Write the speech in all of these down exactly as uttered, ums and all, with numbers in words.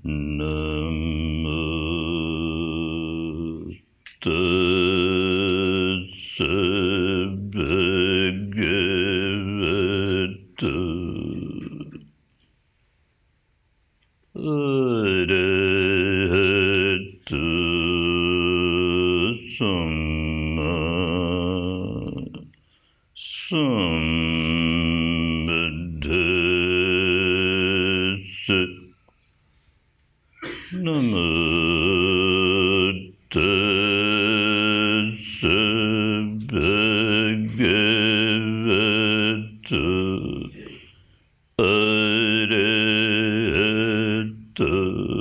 Namaste Bhagavata Arahato Samma Sambuddhassa. Namo tassa bhagavata arahato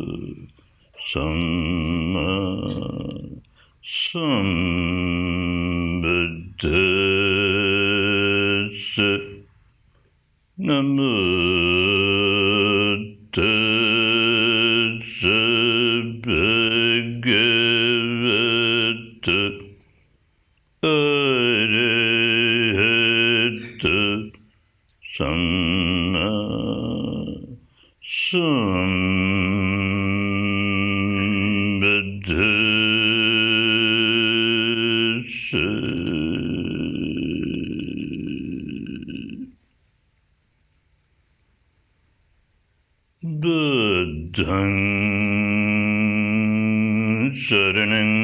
samma sambuddhassa. Namo tassa bhagavata arahato samma sambuddhassa. Buddhaṃ saraṇaṃ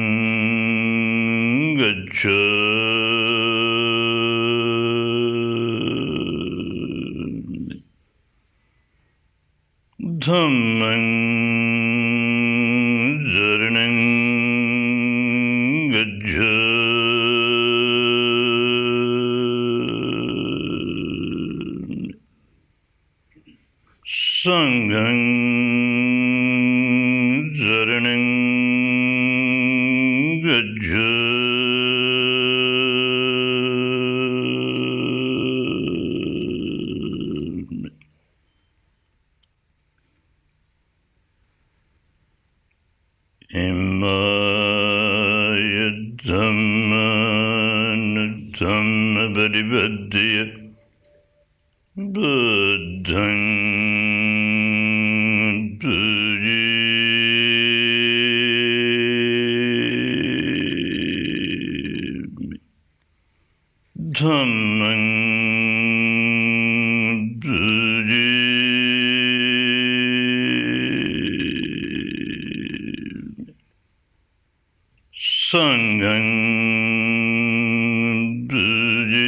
gacchāmi. Dhammaṃ saraṇaṃ gacchāmi. Sanghaṃ saraṇaṃ gacchāmi. Imāya dhammāna dhamma paripaddhaya Buddhaṃ pujāmi. Dhammaṃ pujāmi. Sanghaṃ pujāmi.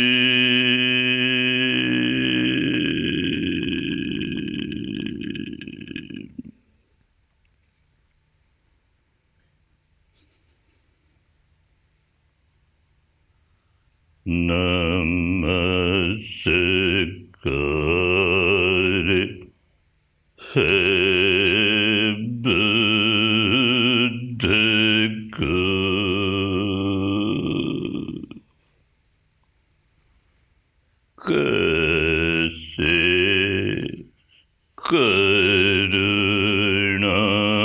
Namaskare he Buddhaka kase karuna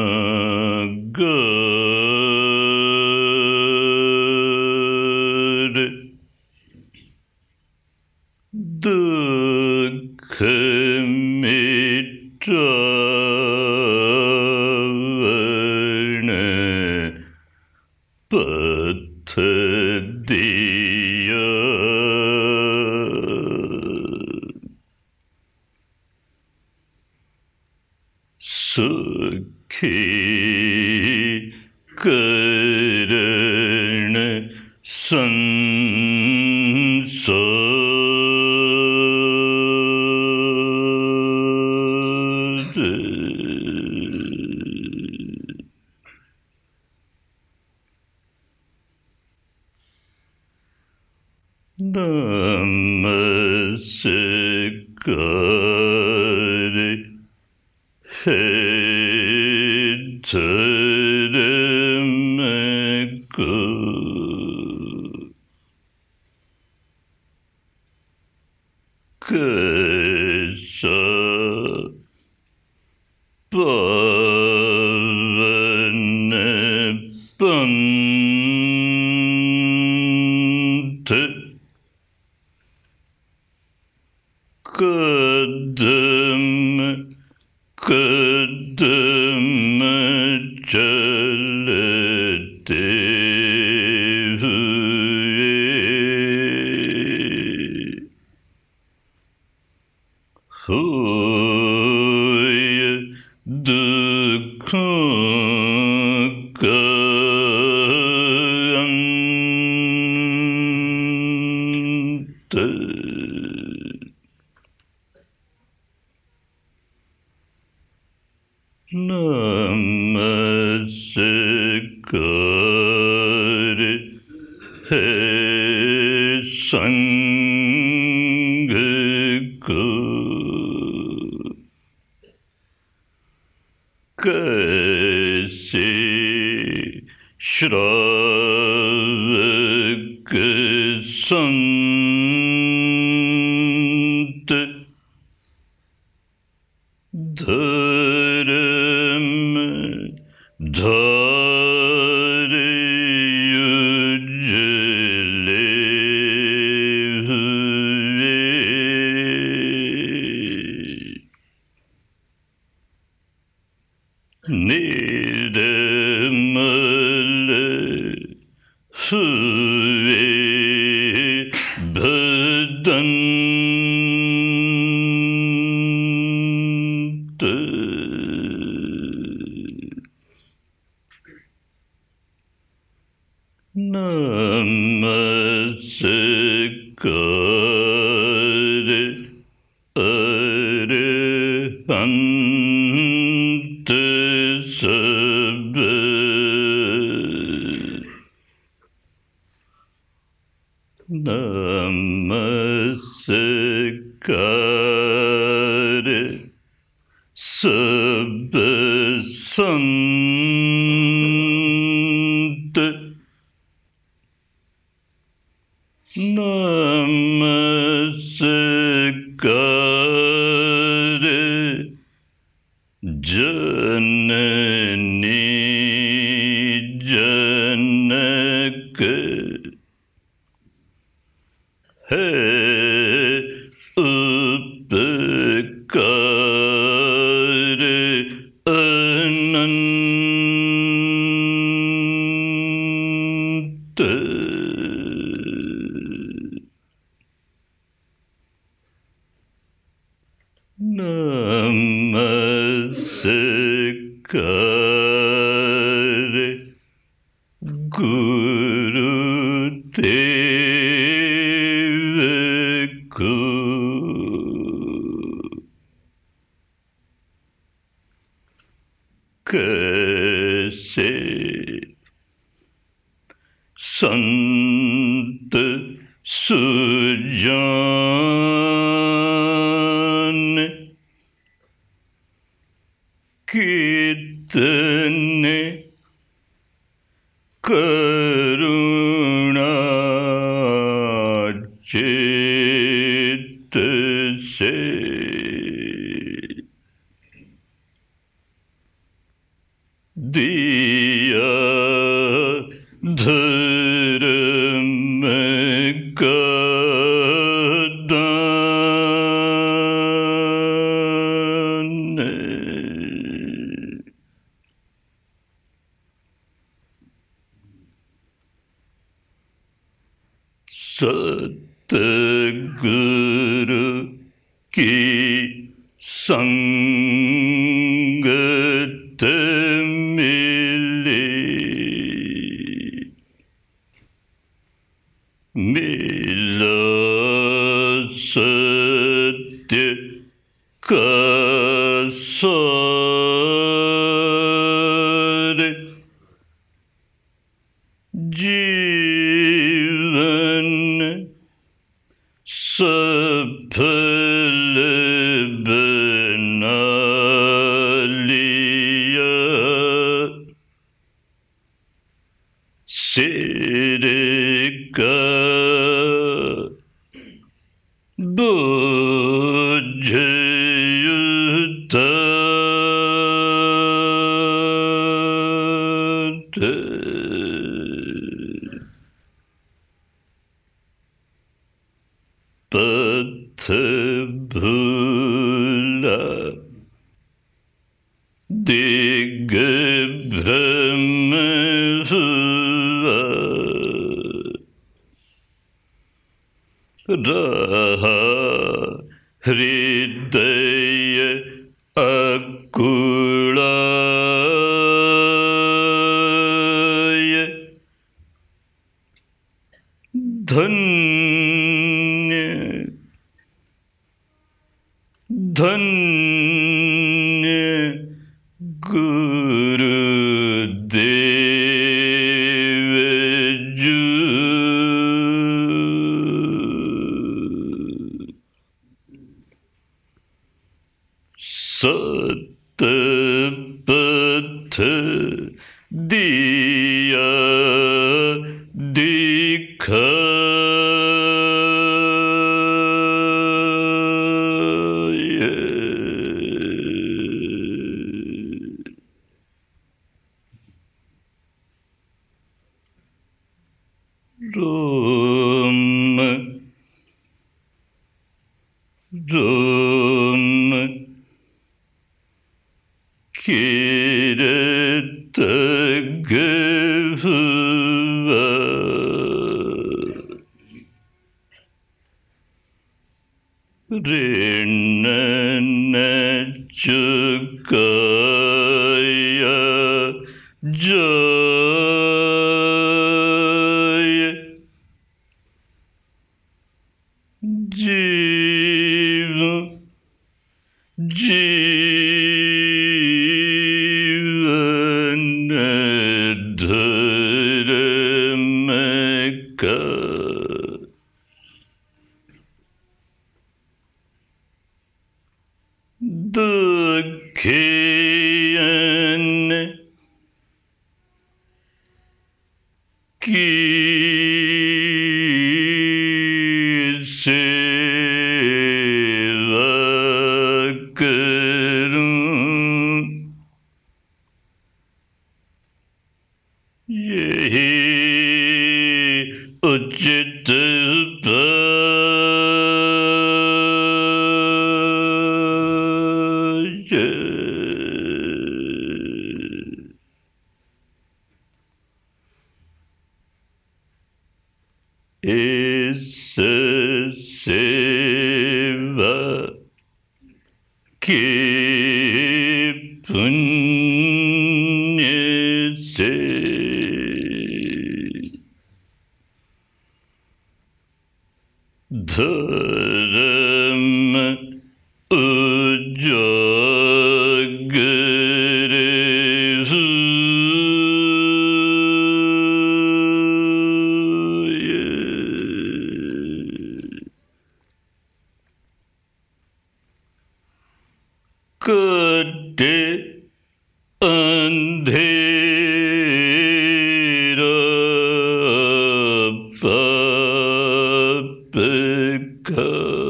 gare dukkha mitravana pathadiya. Sukhi karana sansara. Namaskare he Dharmaka kasa pavana pantha kadam kadam संग को कैसे श्रावक संत धर्म धारे उजले हुए निर्मल हुए भदंत नमस्कार अरहंत सब नमस्कार सब संत नमस्कार जननी जनक है उपकार अनंत नमस्कार गुरुदेव को कैसे संत सुजान कितने करुणा चित्त से दिया धर्म का दान सतगुरु की संगत मिली मिला सत्य का सार जीवन सफल बना लिया सिर का बोझ उतार पथ भूला दिग्भ्रम हुआ रहा हृदय अकुलाय धन्य धन्य गुरुदेव जू सत पथ दिया दिखाए। रोम रोम किरत हुआ, ऋण न चुकाया जाए। जीव जीवन धर्म का, दुखियन की सेवा करूं, यही उचित इस सेवा के पुण्य से धर्म उजागर हुए। कटे अंधेरा पाप का,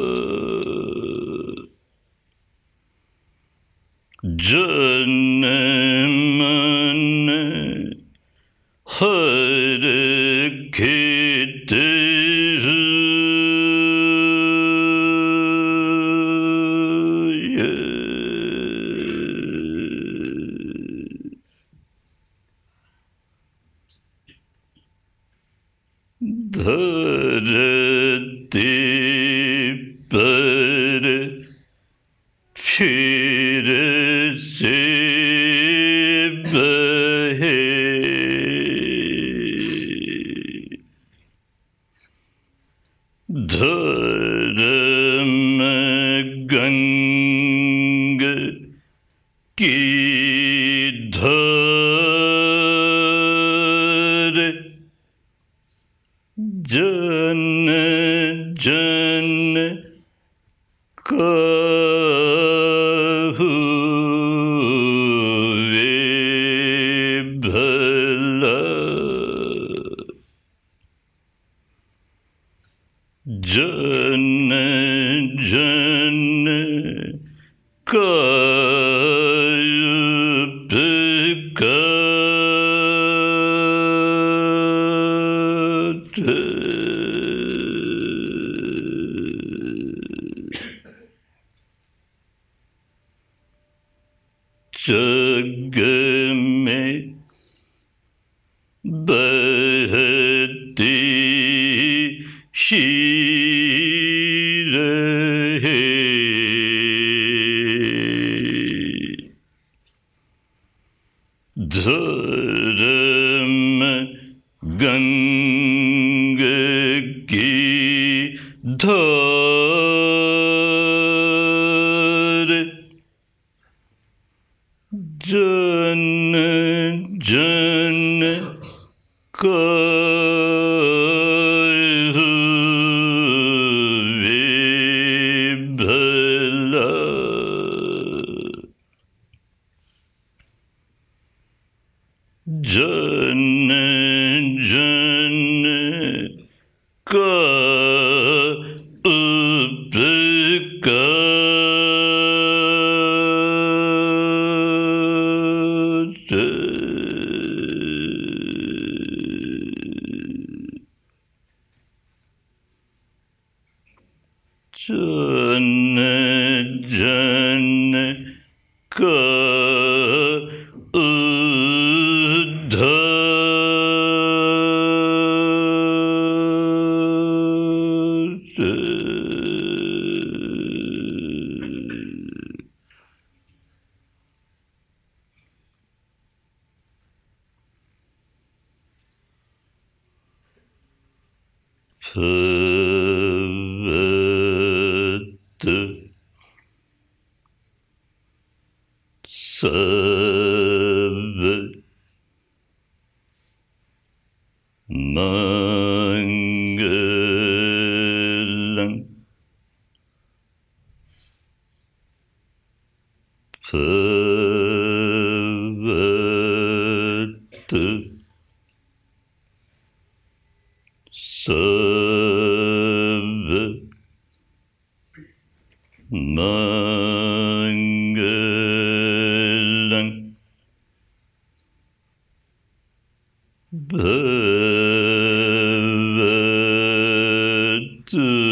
जन मन हर खेत धरती पर फिर से बहे धर्म गंग की धार, जन जन का हुए भला, जन जन का उपकार। जग में बहती शीर है, धर्म गंग की धार, जन जन का हुए भला। जन जन का भवत सब मंगलं भवत सब मंगलं भवतु